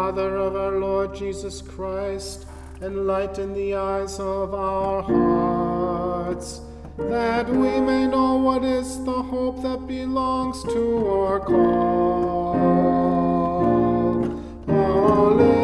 Father of our Lord Jesus Christ, enlighten the eyes of our hearts, that we may know what is the hope that belongs to our call. Alleluia.